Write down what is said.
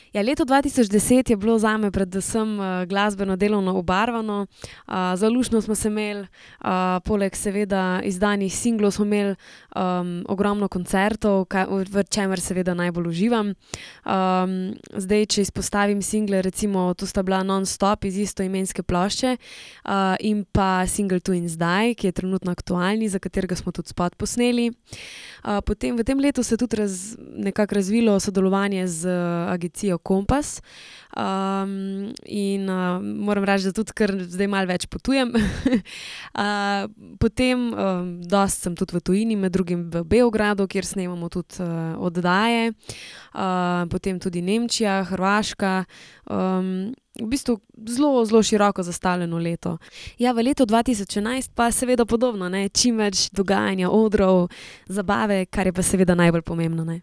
Ja, leto 2010 je bilo zame predvsem, glasbeno delovno obarvano. Za luštno smo se imeli, poleg seveda izdanih singlov smo imeli, ogromno koncertov, v čemer seveda najbolj uživam. Zdaj, če izpostavim single, recimo to sta bila Non-stop iz istoimenske plošče, in pa singel Tu in zdaj, ki je trenutno aktualni, za katerega smo tudi spot posneli. Potem v tem letu se je tudi nekako razvilo sodelovanje z agencijo Kompas. In, moram reči, da tudi kar zdaj malo več potujem. Potem, dosti sem tudi v tujini, med drugim v Beogradu, kjer snemamo tudi, oddaje. Potem tudi Nemčija, Hrvaška. V bistvu zelo, zelo široko zastavljeno leto. Ja, v letu 2011 pa seveda podobno, ne. Čim več dogajanja, odrov, zabave, kar je pa seveda najbolj pomembno, ne.